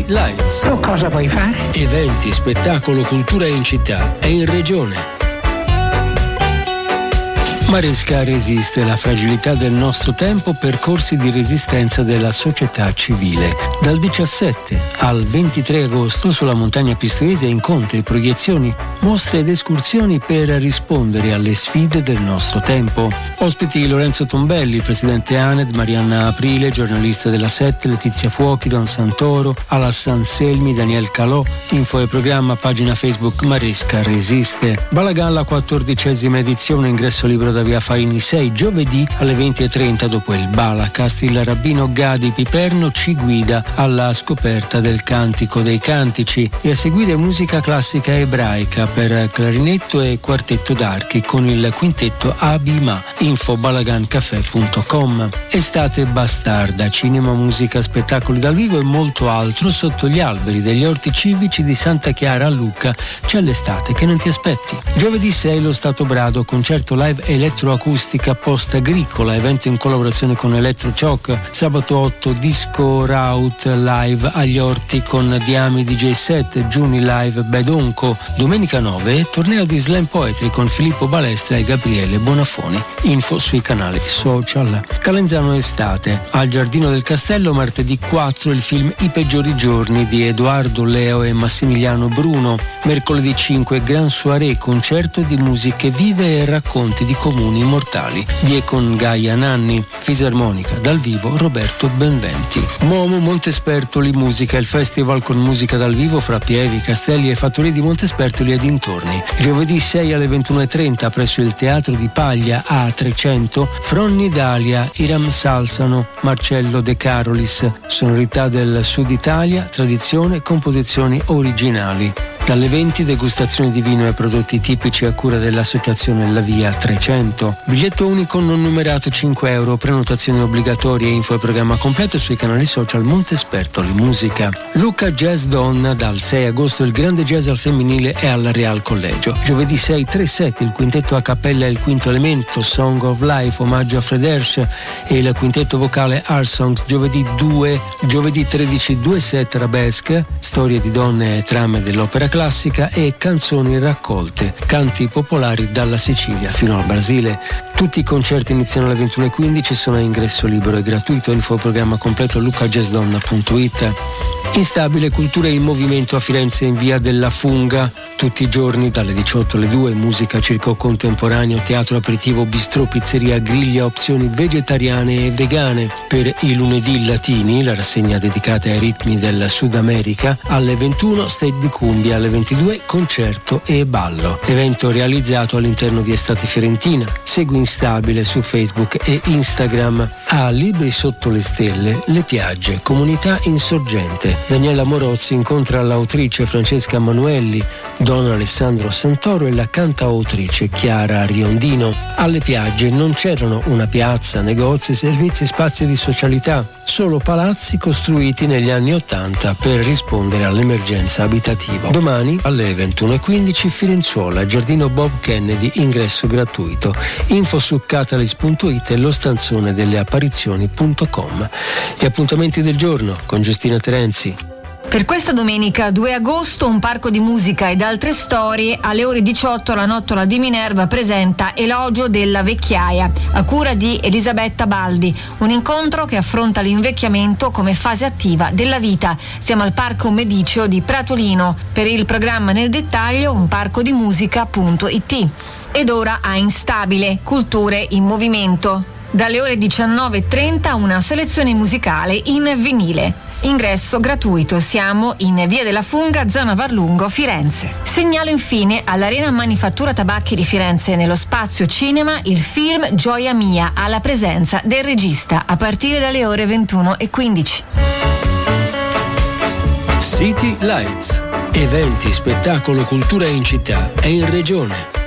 Lights. Tu cosa vuoi fare? Eventi, spettacolo, cultura in città e in regione. Maresca resiste, la fragilità del nostro tempo, percorsi di resistenza della società civile. Dal 17 al 23 agosto sulla montagna pistoiese incontri, proiezioni, mostre ed escursioni per rispondere alle sfide del nostro tempo. Ospiti Lorenzo Tombelli, presidente ANED, Marianna Aprile, giornalista della 7, Letizia Fuochi, Don Santoro, Alassan Selmi, Daniel Calò. Info e programma, pagina Facebook Maresca resiste. Balagan, la 14ª edizione, ingresso libero da via Farini 6, giovedì alle 20:30 dopo il Balacast. Il rabbino Gadi Piperno ci guida alla scoperta del Cantico dei Cantici e a seguire musica classica ebraica per clarinetto e quartetto d'archi con il quintetto Abima. Info balagancaffè.com. Estate bastarda, cinema, musica, spettacoli dal vivo e molto altro sotto gli alberi degli orti civici di Santa Chiara a Lucca. C'è l'estate che non ti aspetti. Giovedì 6 lo Stato Brado, concerto live elettroacustica post-agricola, evento in collaborazione con Electrochoc. Sabato 8 disco Rout live agli orti con Diami DJ set, Giuni live Bedonco. Domenica 9 torneo di slam poetry con Filippo Balestra e Gabriele Bonafoni. Info sui canali social. Calenzano estate. Al Giardino del Castello martedì 4 il film I peggiori giorni di Edoardo Leo e Massimiliano Bruno. Mercoledì 5 Gran Soirée, concerto di musiche vive e racconti di comuni immortali di con Gaia Nanni. Fisarmonica dal vivo Roberto Benventi. Momo Montespertoli Musica, il festival con musica dal vivo fra Pievi, Castelli e fattorie di Montespertoli e dintorni. Giovedì 6 alle 21:30 presso il Teatro di Paglia A300 Fronni Dalia, Iram Salsano, Marcello De Carolis. Sonorità del Sud Italia, tradizione e composizioni originali. Dalle 20 degustazioni di vino e prodotti tipici a cura dell'associazione La Via 300. Biglietto unico non numerato €5, prenotazione obbligatoria. Info e programma completo sui canali social Montespertoli Musica. Lucca Jazz Donna, dal 6 agosto il grande jazz al femminile e al Real Collegio. Giovedì 6 3-7 il quintetto a cappella e il quinto elemento Song of Life, omaggio a Fred Hersch e il quintetto vocale Art Songs. Giovedì 13 2-7 Arabesque, storie di donne e trame dell'opera classica e canzoni raccolte, canti popolari dalla Sicilia fino al Brasile. Tutti i concerti iniziano alle 21:15, sono a ingresso libero e gratuito. Info programma completo a luccajazdonna.it. Instabile, cultura in movimento a Firenze in via della Funga, tutti i giorni dalle 18 alle 2, musica, circo contemporaneo, teatro aperitivo, bistrò, pizzeria, griglia, opzioni vegetariane e vegane. Per i lunedì latini, la rassegna dedicata ai ritmi del Sud America, alle 21 stage di cumbia, alle 22 concerto e ballo. Evento realizzato all'interno di Estate Fiorentina. Segui Instabile su Facebook e Instagram. A Libri sotto le stelle, le piagge, comunità insorgente. Daniela Morozzi incontra l'autrice Francesca Manuelli, Don Alessandro Santoro e la cantautrice Chiara Riondino. Alle piagge non c'erano una piazza, negozi, servizi, spazi di socialità, solo palazzi costruiti negli anni '80 per rispondere all'emergenza abitativa. Domani alle 21:15 Firenzuola, Giardino Bob Kennedy, ingresso gratuito. Info su catalyst.it e lo stanzone delle apparizioni.com. Gli appuntamenti del giorno con Giustina Terenzi. Per questa domenica 2 agosto un parco di musica ed altre storie. Alle ore 18 la Nottola di Minerva presenta Elogio della vecchiaia a cura di Elisabetta Baldi, un incontro che affronta l'invecchiamento come fase attiva della vita. Siamo al Parco Mediceo di Pratolino. Per il programma nel dettaglio unparcodimusica.it. Ed ora a Instabile, culture in movimento. Dalle ore 19:30 una selezione musicale in vinile. Ingresso gratuito, siamo in Via della Funga, zona Varlungo, Firenze. Segnalo infine all'Arena Manifattura Tabacchi di Firenze, nello spazio cinema, il film Gioia Mia, alla presenza del regista, a partire dalle ore 21:15. City Lights. Eventi, spettacolo, cultura in città e in regione.